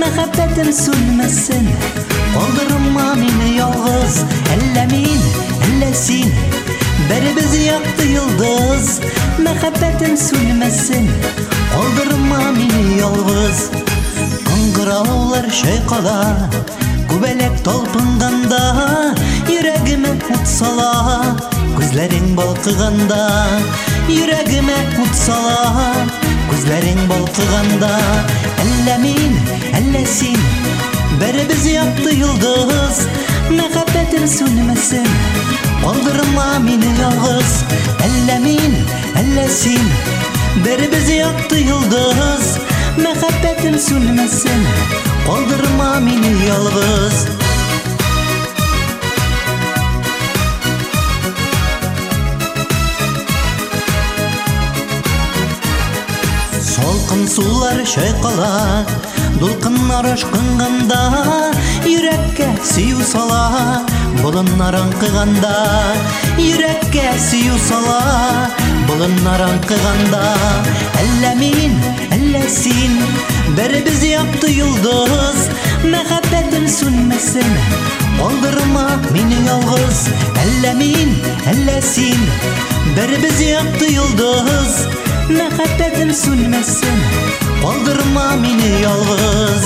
Мәхәббәтем сүнмәсен, калдырма мине ялгыз. Әллә мин, әллә син, беребез якты йолдыз. Мәхәббәтем сүнмәсен, калдырма мине ялгыз. Кыңгыраулар шайкала, күбәләк талпынганда, йөрәгемә ут сала, күзләрең балкыганда. Йөрәгемә ут сала, күзләрең балкыганда. Әллә мин, әллә син, беребез якты йолдыз. Мәхәббәтем сүнмәсен, калдырма мине ялгыз. Әллә мин, әллә син, беребез якты йолдыз. Мәхәббәтем сүнмәсен, калдырма мине ялгыз. Салкын сулар шайкала, дулкыннар ашкынганда, йөрәккә сөю сала, болыннар аңкыганда. Йөрәккә сөю сала, болыннар аңкыганда. Әллә мин, әллә син, беребез якты йолдыз. Мәхәббәтем сүнмәсен, калдырма мине ялгыз. Әллә мин, әллә син, беребез якты йолдыз. Мәхәббәтем сүнмәсен, калдырма мине ялгыз.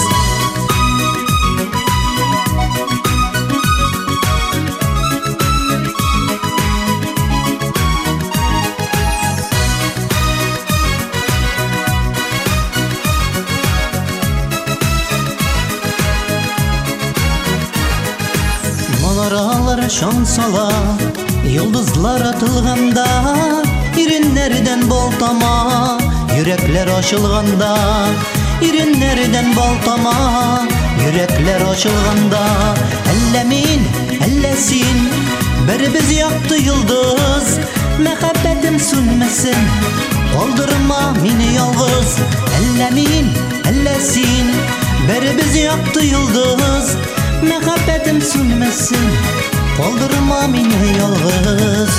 Манаралар шаң сала, йолдызлар атылганда, иреннәрдән балтама, йөрәкләр ачылганда. Иреннәрдән балтама, йөрәкләр ачылганда. Әллә мин, әллә син, беребез якты йолдыз. Мәхәббәтем сүнмәсен, калдырма мине ялгыз. Әллә мин, әллә син, беребез якты йолдыз. Мәхәббәтем сүнмәсен, калдырма мине ялгыз.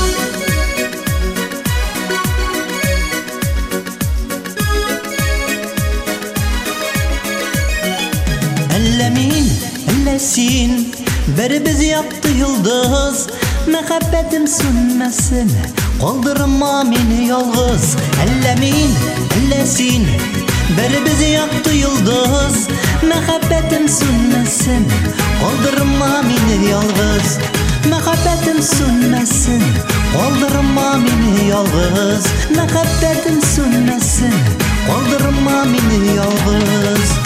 Әллә мин, әллә син, беребез якты йолдыз. Мәхәббәтем сүнмәсен, калдырма мине ялгыз. Әллә мин, әллә син, беребез якты йолдыз. Мәхәббәтем сүнмәсен, калдырма мине ялгыз. Мәхәббәтем сүнмәсен, калдырма мине ялгыз. Мәхәббәтем сүнмәсен, калдырма мине ялгыз.